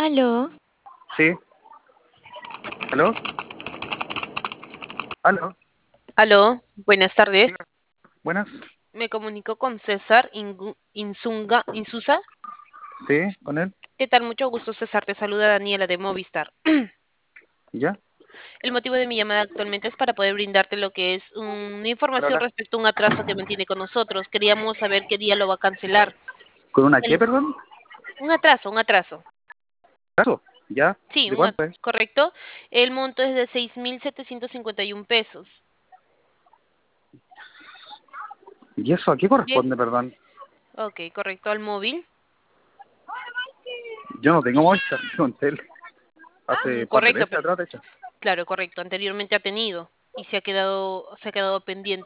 Aló, Sí, ¿aló? ¿Aló? Aló, buenas Sí, tardes. buenas. Me comunico con César Insusa. Sí, con él. ¿Qué tal? Mucho gusto, César. Te saluda Daniela de Movistar. ¿Ya? El motivo de mi llamada actualmente es para poder brindarte lo que es una Hola, información hola. respecto a un atraso que mantiene con nosotros. Queríamos saber qué día lo va a cancelar. ¿Con una qué, El- perdón? un atraso, un atraso. ¿Caso? ¿Ya? Sí, ¿De cuánto es? correcto. El monto es de 6.751 pesos. ¿Y eso a qué Bien, corresponde, perdón? ok, correcto. Al móvil. Yo no tengo Movistar, tengo Entel. Hace un par de Correcto, meses atrás, de hecho. claro, correcto. Anteriormente ha tenido y se ha quedado pendiente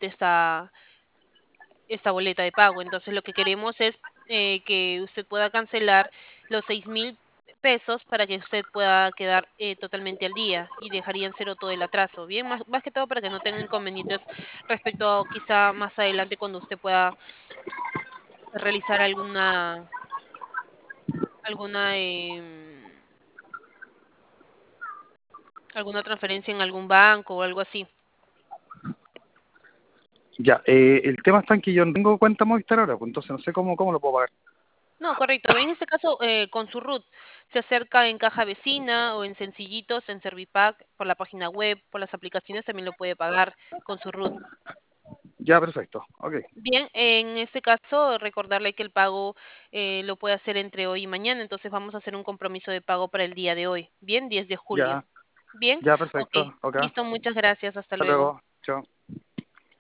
esta boleta de pago. Entonces, lo que queremos es que usted pueda cancelar los 6.000 pesos para que usted pueda quedar totalmente al día y dejarían cero todo el atraso. Bien, más que todo para que no tenga inconvenientes respecto a quizá más adelante cuando usted pueda realizar alguna alguna transferencia en algún banco o algo así. Ya, el tema está en que yo no tengo cuenta Movistar ahora, pues entonces no sé cómo lo puedo pagar. No, correcto. En este caso, con su RUT, se acerca en caja vecina o en Sencillitos, en Servipack, por la página web, por las aplicaciones también lo puede pagar con su RUT. Ya, perfecto. Ok. Bien, en este caso, recordarle que el pago lo puede hacer entre hoy y mañana, entonces vamos a hacer un compromiso de pago para el día de hoy. Bien, 10 de julio. Ya, Bien, ya, ok. perfecto. Ok. Listo, muchas gracias. Hasta Hasta luego. luego. Chao.